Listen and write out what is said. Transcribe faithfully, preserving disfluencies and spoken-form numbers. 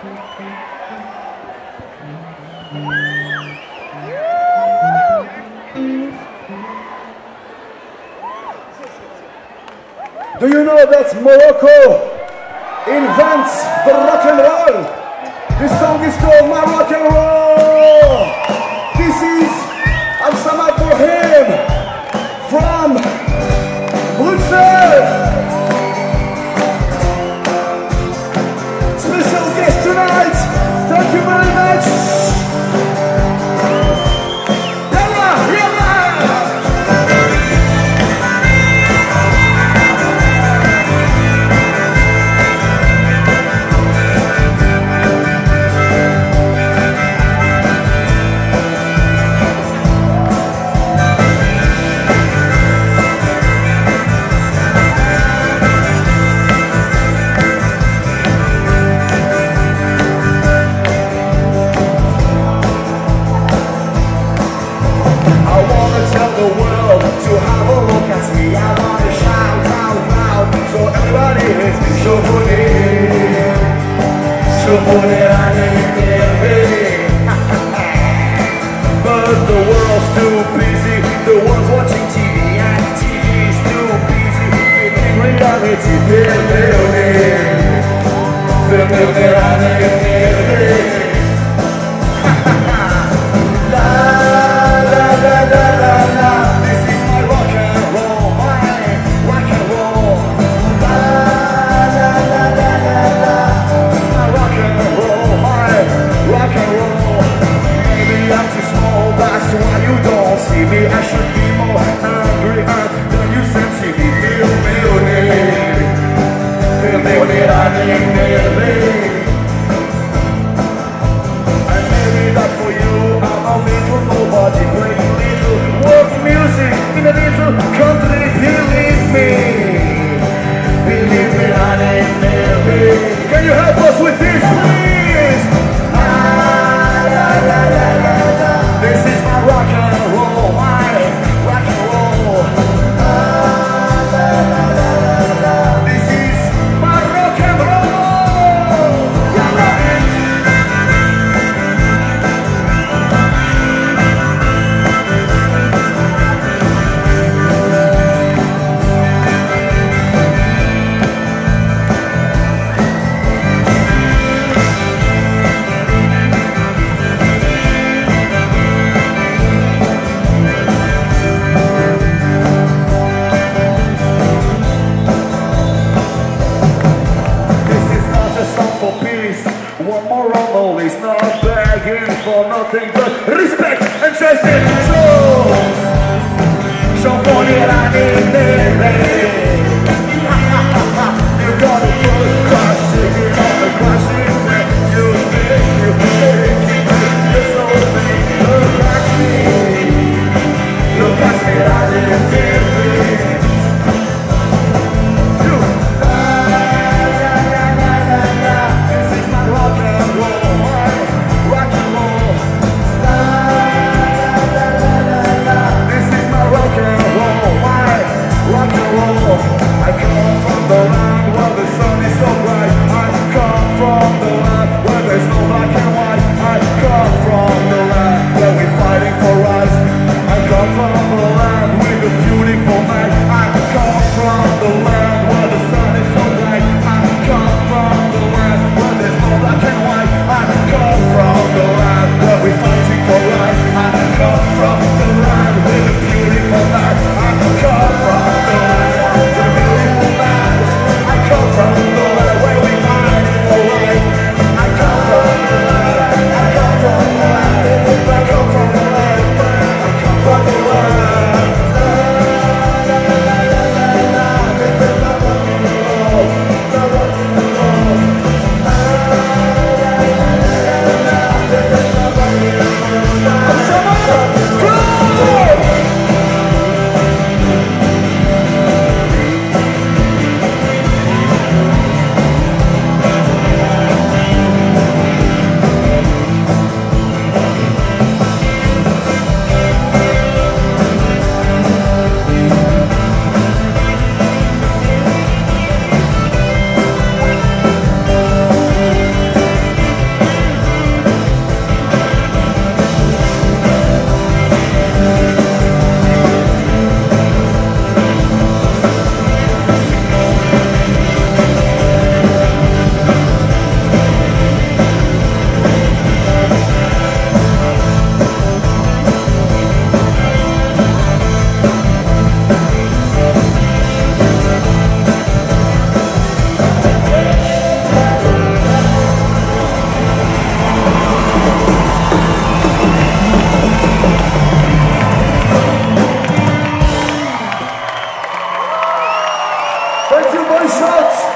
Do you know that Morocco invents the rock and roll? This song is called My Rock and Roll. This is Absamad Bohem from Bruxelles. Special guest tonight. Thank you very much. But the world's too busy, the ones watching T V and T V's too busy filming reality, filming, filming reality. La la la la la la. This is my rock and roll, my rock and roll. La la la la la la. My rock and roll, my rock and roll. Maybe I'm too small, that's why you don't see me. I should be more hungry than you seem to be. Feel me, feel me, feel me, I need me. And maybe that's for you. I'm a little nobody playing little work music in a little country. Believe me, believe me, I need me. Can you help us with this, please? Ah, la, la, la, la, la. This is my rock and roll, my rock and roll. Ah, la, la, la, la, la. This is my rock and roll. Yeah, yeah. One more rumble is not begging for nothing but respect and trust in soul. So for it I need me. You got it for the crushing, you got the crushing. You think you think you're so big. Look at me, look at me, I didn't think it. Rock and roll, rock and roll. One shot.